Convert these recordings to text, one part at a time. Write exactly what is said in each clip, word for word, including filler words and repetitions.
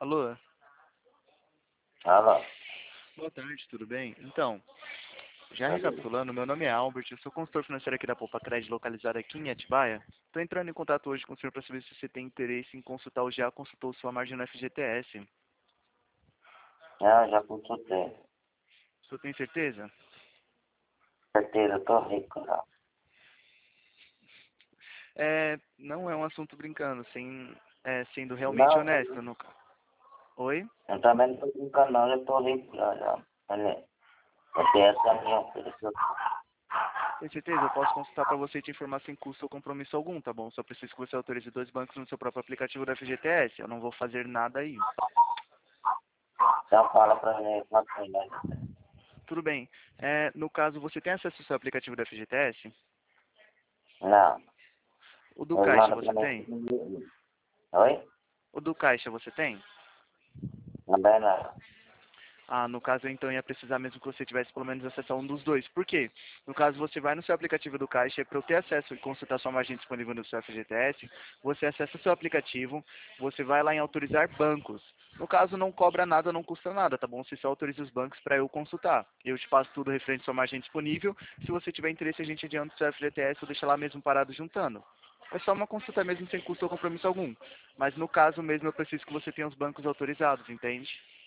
Alô? Alô? Boa tarde, tudo bem? Então, já recapitulando, meu nome é Albert, eu sou consultor financeiro aqui da Poupa Cred, localizado aqui em Atibaia. Estou entrando em contato hoje com o senhor para saber se você tem interesse em consultar ou já consultou sua margem no F G T S. Ah, já consultei. O senhor tem certeza? Certeza, eu tô rico já. É, não é um assunto brincando, sem, é, sendo realmente Não, honesto. No... Oi? eu também não tô brincando não, eu tô rico já, já. Olha, porque essa é a minha oferta. Tem certeza? Eu posso consultar para você e te informar sem custo ou compromisso algum, tá bom? Só preciso que você autorize dois bancos no seu próprio aplicativo da F G T S. Eu não vou fazer nada aí. Então fala pra mim quanto é melhor. Tudo bem. É, no caso, você tem acesso ao seu aplicativo da F G T S? Não, O do eles Caixa mandam pra você tem? mim. Oi? O do Caixa você tem? Também não. Ah, no caso, então, ia precisar mesmo que você tivesse pelo menos acesso a um dos dois. Por quê? No caso, você vai no seu aplicativo do Caixa, e para eu ter acesso e consultar sua margem disponível no seu F G T S, você acessa o seu aplicativo, você vai lá em autorizar bancos. No caso, não cobra nada, não custa nada, tá bom? Você só autoriza os bancos para eu consultar. Eu te passo tudo referente à sua margem disponível. Se você tiver interesse, a gente adianta o seu F G T S ou deixa lá mesmo parado juntando. É só uma consulta mesmo sem custo ou compromisso algum. Mas no caso mesmo, eu preciso que você tenha os bancos autorizados, entende?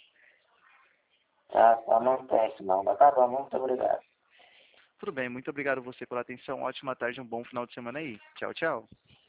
Ah, só não tem isso não, mas tá bom, muito obrigado. Tudo bem, muito obrigado a você pela atenção. Ótima tarde, um bom final de semana aí. Tchau, tchau.